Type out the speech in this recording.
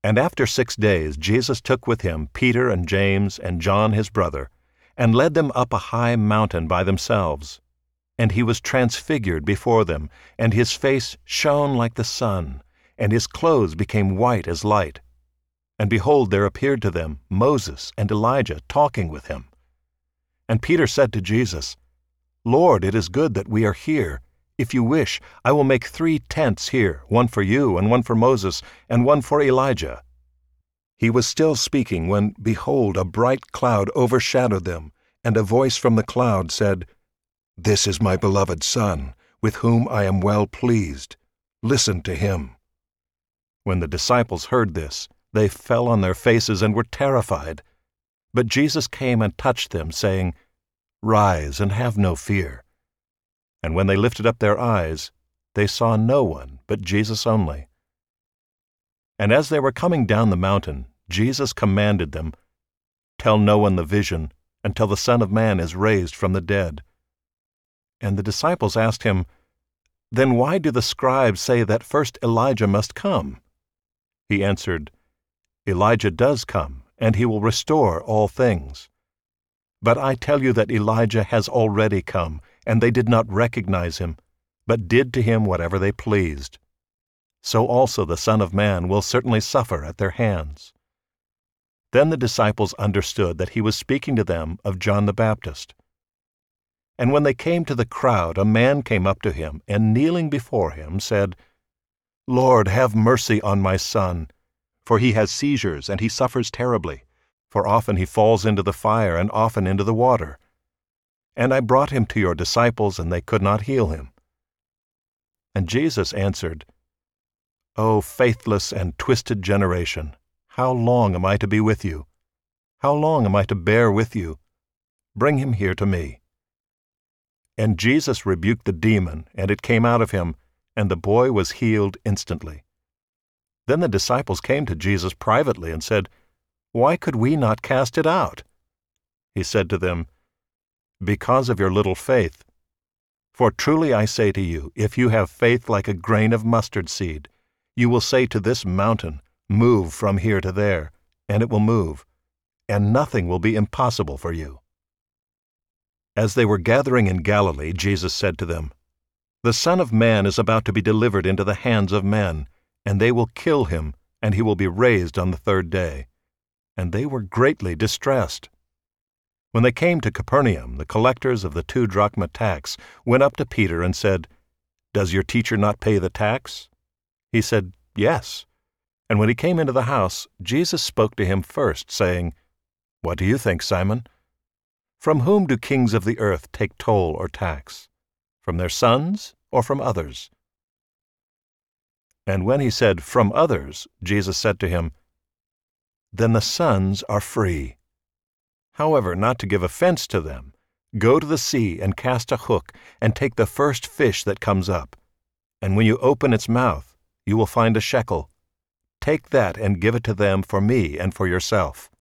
And after 6 days Jesus took with him Peter and James and John his brother, and led them up a high mountain by themselves. And he was transfigured before them, and his face shone like the sun, and his clothes became white as light. And behold, there appeared to them Moses and Elijah talking with him. And Peter said to Jesus, "Lord, it is good that we are here. If you wish, I will make 3 tents here, one for you, and one for Moses, and one for Elijah." He was still speaking when, behold, a bright cloud overshadowed them, and a voice from the cloud said, "This is my beloved Son, with whom I am well pleased. Listen to him." When the disciples heard this, they fell on their faces and were terrified. But Jesus came and touched them, saying, "Rise and have no fear." And when they lifted up their eyes, they saw no one but Jesus only. And as they were coming down the mountain, Jesus commanded them, "Tell no one the vision until the Son of Man is raised from the dead." And the disciples asked him, "Then why do the scribes say that first Elijah must come?" He answered, "Elijah does come, and he will restore all things. But I tell you that Elijah has already come, and they did not recognize him, but did to him whatever they pleased. So also the Son of Man will certainly suffer at their hands." Then the disciples understood that he was speaking to them of John the Baptist. And when they came to the crowd, a man came up to him, and kneeling before him said, "Lord, have mercy on my son, for he has seizures, and he suffers terribly, for often he falls into the fire and often into the water. And I brought him to your disciples, and they could not heal him." And Jesus answered, "O faithless and twisted generation, how long am I to be with you? How long am I to bear with you? Bring him here to me." And Jesus rebuked the demon, and it came out of him, and the boy was healed instantly. Then the disciples came to Jesus privately and said, "Why could we not cast it out?" He said to them, "Because of your little faith. For truly I say to you, if you have faith like a grain of mustard seed, you will say to this mountain, 'Move from here to there,' and it will move, and nothing will be impossible for you." As they were gathering in Galilee, Jesus said to them, "The Son of Man is about to be delivered into the hands of men, and they will kill him, and he will be raised on the 3rd day." And they were greatly distressed. When they came to Capernaum, the collectors of the 2 drachma tax went up to Peter and said, "Does your teacher not pay the tax?" He said, "Yes." And when he came into the house, Jesus spoke to him first, saying, "What do you think, Simon? From whom do kings of the earth take toll or tax? From their sons or from others?" And when he said, "From others," Jesus said to him, "Then the sons are free. However, not to give offense to them, go to the sea and cast a hook and take the first fish that comes up. And when you open its mouth, you will find a shekel. Take that and give it to them for me and for yourself."